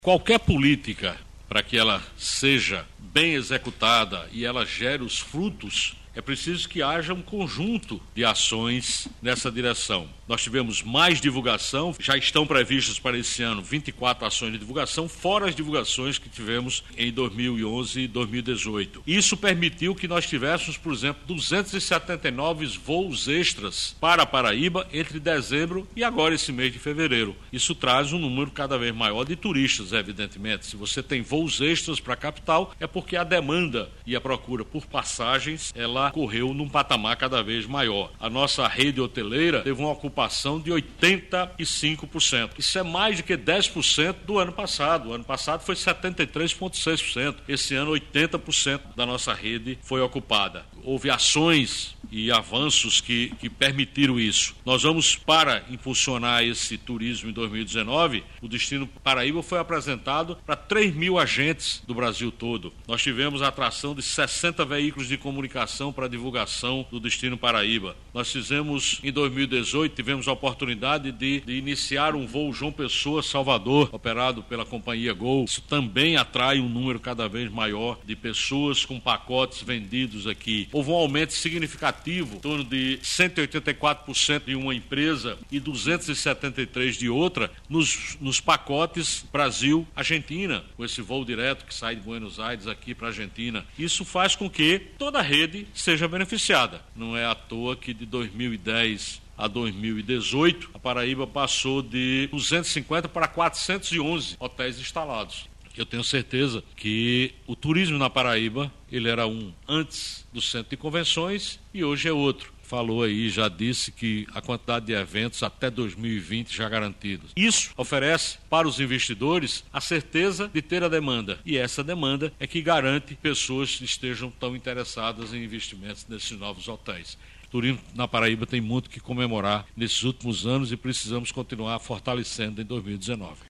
Qualquer política, para que ela seja bem executada e ela gere os frutos, é preciso que haja um conjunto de ações nessa direção. Nós tivemos mais divulgação, já estão previstas para esse ano 24 ações de divulgação, fora as divulgações que tivemos em 2011 e 2018. Isso permitiu que nós tivéssemos, por exemplo, 279 voos extras para a Paraíba entre dezembro e agora esse mês de fevereiro. Isso traz um número cada vez maior de turistas, evidentemente. Se você tem voos extras para a capital, é porque a demanda e a procura por passagens, ela correu num patamar cada vez maior. A nossa rede hoteleira teve uma ocupação de 85%. Isso é mais do que 10% do ano passado. O ano passado foi 73,6%. Esse ano, 80% da nossa rede foi ocupada. Houve ações e avanços que permitiram isso. Nós vamos, para impulsionar esse turismo em 2019, o Destino Paraíba foi apresentado para 3 mil agentes do Brasil todo. Nós tivemos a atração de 60 veículos de comunicação para divulgação do Destino Paraíba. Nós fizemos, em 2018, tivemos a oportunidade de iniciar um voo João Pessoa-Salvador, operado pela companhia Gol. Isso também atrai um número cada vez maior de pessoas com pacotes vendidos aqui. Houve um aumento significativo, em torno de 184% de uma empresa e 273% de outra, nos pacotes Brasil-Argentina, com esse voo direto que sai de Buenos Aires aqui para a Argentina. Isso faz com que toda a rede seja beneficiada. Não é à toa que de 2010 a 2018, a Paraíba passou de 250 para 411 hotéis instalados. Eu tenho certeza que o turismo na Paraíba, ele era um antes do centro de convenções e hoje é outro. Falou aí, já disse que a quantidade de eventos até 2020 já garantidos. Isso oferece para os investidores a certeza de ter a demanda. E essa demanda é que garante que pessoas estejam tão interessadas em investimentos nesses novos hotéis. O turismo na Paraíba tem muito que comemorar nesses últimos anos e precisamos continuar fortalecendo em 2019.